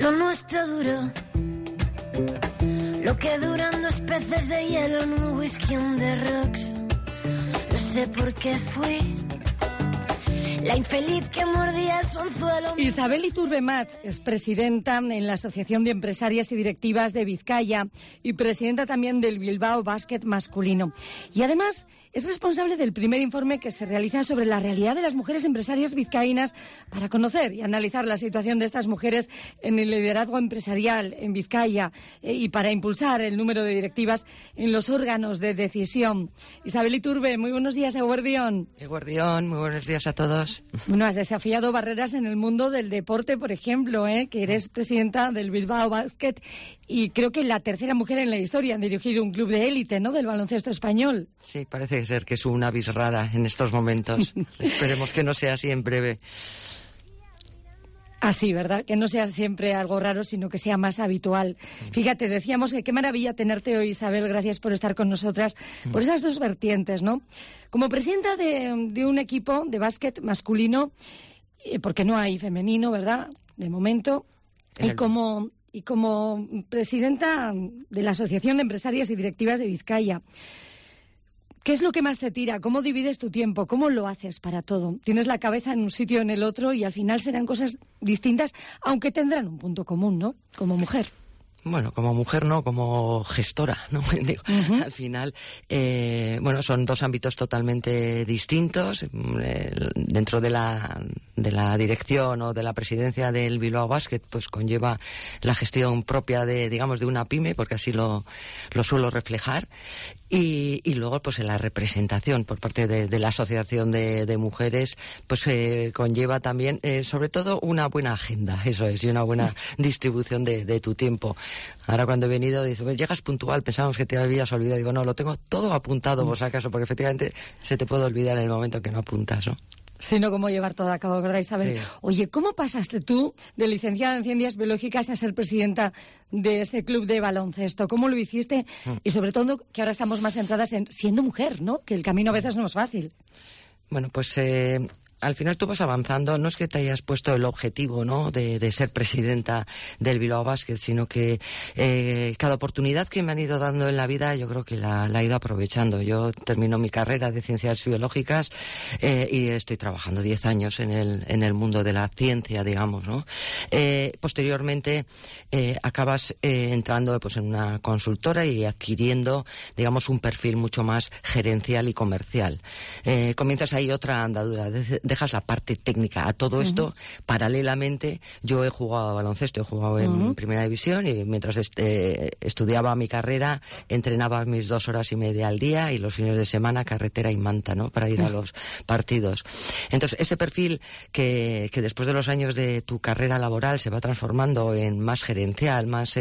Lo nuestro duró lo que duran 2 peces de hielo en un whisky on the rocks. No sé por qué fui la infeliz que mordía su anzuelo. Isabel Iturbe Mat es presidenta en la Asociación de Empresarias y Directivas de Vizcaya y presidenta también del Bilbao Basket masculino. Y además es responsable del primer informe que se realiza sobre la realidad de las mujeres empresarias vizcaínas para conocer y analizar la situación de estas mujeres en el liderazgo empresarial en Vizcaya y para impulsar el número de directivas en los órganos de decisión. Isabel Iturbe, muy buenos días, eguerdión. Eguerdión, muy buenos días a todos. Bueno, has desafiado barreras en el mundo del deporte, por ejemplo, que eres presidenta del Bilbao Basket y creo que la tercera mujer en la historia en dirigir un club de élite, ¿no?, del baloncesto español. Sí, parece ser que es una avis rara en estos momentos. Esperemos que no sea así en breve. Así, ¿verdad? Que no sea siempre algo raro, sino que sea más habitual. Fíjate, decíamos que qué maravilla tenerte hoy, Isabel, gracias por estar con nosotras, por esas dos vertientes, ¿no? Como presidenta de un equipo de básquet masculino, porque no hay femenino, ¿verdad?, de momento, y como presidenta de la Asociación de Empresarias y Directivas de Vizcaya. ¿Qué es lo que más te tira? ¿Cómo divides tu tiempo? ¿Cómo lo haces para todo? Tienes la cabeza en un sitio o en el otro y al final serán cosas distintas, aunque tendrán un punto común, ¿no? Como mujer. Bueno, como mujer no, como gestora, ¿no? Digo, al final, son 2 ámbitos totalmente distintos. Dentro de la dirección o de la presidencia del Bilbao Basket, pues conlleva la gestión propia de una pyme, porque así lo suelo reflejar. Y luego, pues en la representación por parte de la Asociación de Mujeres, pues conlleva también, sobre todo, una buena agenda, eso es, y una buena distribución de tu tiempo. Ahora cuando he venido, dice, pues llegas puntual, pensábamos que te habías olvidado. Digo, no, lo tengo todo apuntado por si acaso, porque efectivamente se te puede olvidar en el momento que no apuntas, ¿no? Sino cómo llevar todo a cabo, ¿verdad, Isabel? Sí. Oye, ¿cómo pasaste tú de licenciada en Ciencias Biológicas a ser presidenta de este club de baloncesto? ¿Cómo lo hiciste? Y sobre todo, que ahora estamos más centradas en siendo mujer, ¿no? Que el camino a veces no es fácil. Bueno, pues al final tú vas avanzando, no es que te hayas puesto el objetivo, ¿no?, de ser presidenta del Bilbao Basket, sino que cada oportunidad que me han ido dando en la vida yo creo que la he ido aprovechando. Yo termino mi carrera de Ciencias Biológicas y estoy trabajando 10 años en el mundo de la ciencia, digamos, ¿no? Posteriormente acabas entrando pues en una consultora y adquiriendo, digamos, un perfil mucho más gerencial y comercial. Comienzas ahí otra andadura, dejas la parte técnica a todo esto. Paralelamente, yo he jugado a baloncesto, he jugado en primera división y mientras estudiaba mi carrera, entrenaba mis 2 horas y media al día y los fines de semana carretera y manta, ¿no?, para ir a los partidos. Entonces, ese perfil que después de los años de tu carrera laboral se va transformando en más gerencial, más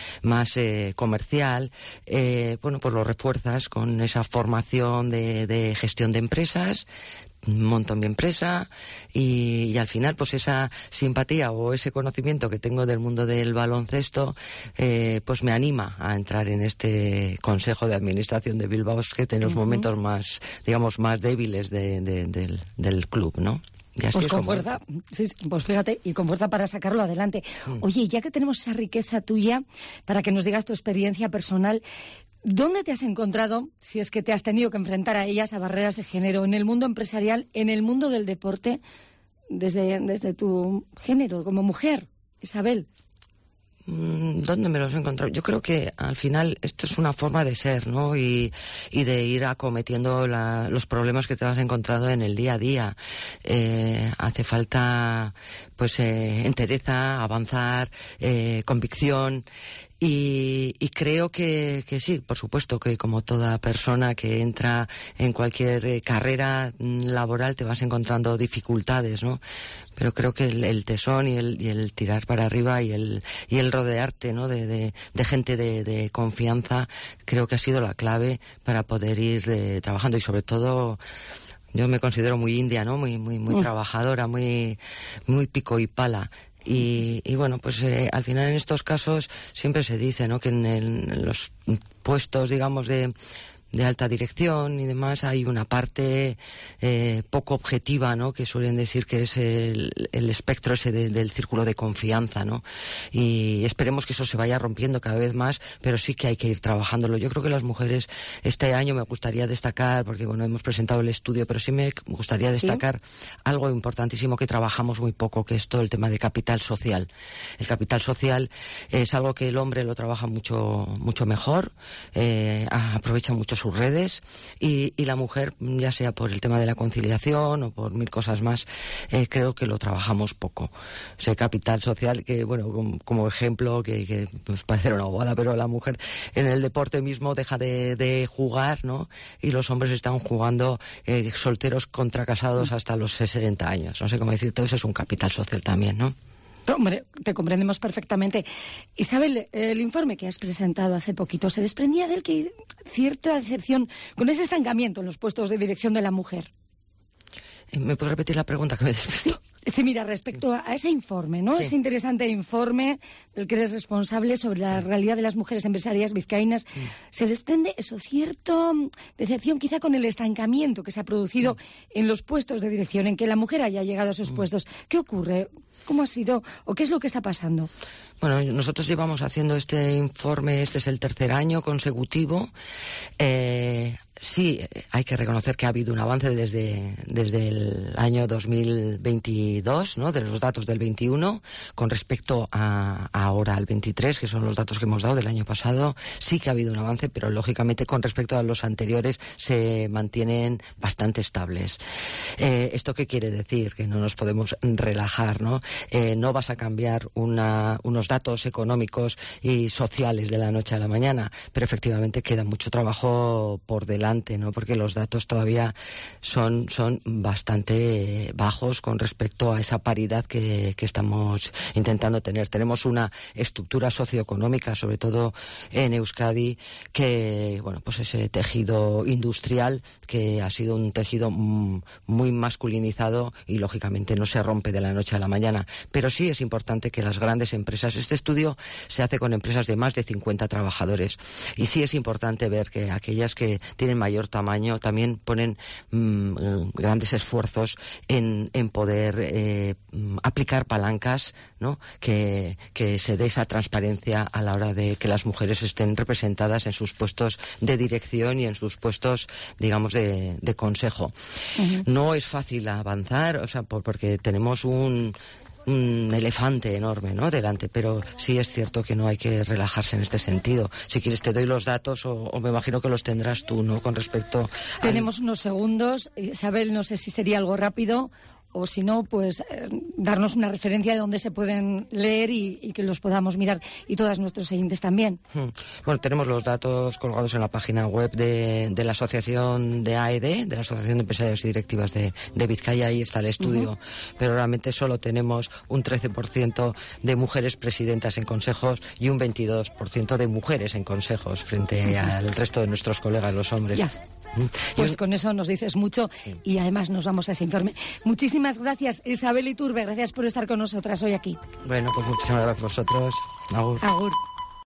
comercial, pues lo refuerzas con esa formación de gestión de empresas. Monto mi empresa y al final pues esa simpatía o ese conocimiento que tengo del mundo del baloncesto pues me anima a entrar en este consejo de administración de Bilbao Basket en los momentos más, digamos, más débiles del club, ¿no? Y así pues con fuerza, sí, pues fíjate, y con fuerza para sacarlo adelante. Oye, ya que tenemos esa riqueza tuya, para que nos digas tu experiencia personal, ¿dónde te has encontrado, si es que te has tenido que enfrentar a ellas, a barreras de género, en el mundo empresarial, en el mundo del deporte, desde tu género, como mujer, Isabel? ¿Dónde me los he encontrado? Yo creo que al final esto es una forma de ser, ¿no? Y de ir acometiendo los problemas que te vas encontrando en el día a día. Hace falta, pues, entereza, avanzar, convicción. Y creo que sí, por supuesto que como toda persona que entra en cualquier carrera laboral te vas encontrando dificultades, ¿no? Pero creo que el tesón y el tirar para arriba y el rodearte, ¿no?, de gente de confianza, creo que ha sido la clave para poder ir trabajando y sobre todo yo me considero muy india, ¿no? Muy trabajadora, muy pico y pala. Y bueno, pues al final en estos casos siempre se dice, ¿no?, que en los puestos, digamos, de alta dirección y demás, hay una parte poco objetiva, ¿no? Que suelen decir que es el espectro ese del círculo de confianza, ¿no? Y esperemos que eso se vaya rompiendo cada vez más, pero sí que hay que ir trabajándolo. Yo creo que las mujeres, este año me gustaría destacar, porque bueno, hemos presentado el estudio, pero sí me gustaría destacar algo importantísimo que trabajamos muy poco, que es todo el tema de capital social. El capital social es algo que el hombre lo trabaja mucho mejor, aprovecha mucho sus redes, y la mujer, ya sea por el tema de la conciliación o por mil cosas más, creo que lo trabajamos poco. O sea, capital social, que bueno, como ejemplo, que pues parece una bobada, pero la mujer en el deporte mismo deja de jugar, ¿no? Y los hombres están jugando solteros contra casados hasta los 60 años. No sé cómo decir, todo eso es un capital social también, ¿no? Hombre, te comprendemos perfectamente. Isabel, el informe que has presentado hace poquito, se desprendía de él que cierta decepción con ese estancamiento en los puestos de dirección de la mujer. ¿Me puedes repetir la pregunta que me despistó? Sí, mira, respecto a ese informe, ¿no? Sí. Ese interesante informe del que eres responsable sobre la realidad de las mujeres empresarias vizcaínas, se desprende eso, cierta decepción quizá con el estancamiento que se ha producido en los puestos de dirección, en que la mujer haya llegado a esos puestos. ¿Qué ocurre? ¿Cómo ha sido? ¿O qué es lo que está pasando? Bueno, nosotros llevamos haciendo este informe, este es el tercer año consecutivo. Sí, hay que reconocer que ha habido un avance desde el año 2022, ¿no? De los datos del 21, con respecto a ahora al 23, que son los datos que hemos dado del año pasado. Sí que ha habido un avance, pero lógicamente con respecto a los anteriores se mantienen bastante estables. ¿Esto qué quiere decir? Que no nos podemos relajar, ¿no? No vas a cambiar unos datos económicos y sociales de la noche a la mañana, pero efectivamente queda mucho trabajo por delante, ¿no? Porque los datos todavía son bastante bajos con respecto a esa paridad que estamos intentando tener. Tenemos una estructura socioeconómica, sobre todo en Euskadi, que, bueno, pues ese tejido industrial que ha sido un tejido muy masculinizado y lógicamente no se rompe de la noche a la mañana. Pero sí es importante que las grandes empresas, este estudio se hace con empresas de más de 50 trabajadores, y sí es importante ver que aquellas que tienen mayor tamaño también ponen grandes esfuerzos en poder aplicar palancas, ¿no? Que se dé esa transparencia a la hora de que las mujeres estén representadas en sus puestos de dirección y en sus puestos, digamos, de consejo. No es fácil avanzar, o sea, porque tenemos un elefante enorme, ¿no?, delante, pero sí es cierto que no hay que relajarse en este sentido. Si quieres te doy los datos o me imagino que los tendrás tú, ¿no?, con respecto Tenemos unos segundos. Isabel, no sé si sería algo rápido o si no, pues darnos una referencia de donde se pueden leer y que los podamos mirar, y todas nuestros oyentes también. Bueno, tenemos los datos colgados en la página web de la asociación de AED, de la Asociación de Empresarias y Directivas de Vizcaya. Ahí está el estudio, pero realmente solo tenemos un 13% de mujeres presidentas en consejos y un 22% de mujeres en consejos frente al resto de nuestros colegas, los hombres. Ya. Pues con eso nos dices mucho, sí. Y además nos vamos a ese informe. Muchísimas gracias, Isabel Iturbe, gracias por estar con nosotras hoy aquí. Bueno, pues muchísimas gracias a vosotros. Agur. Agur.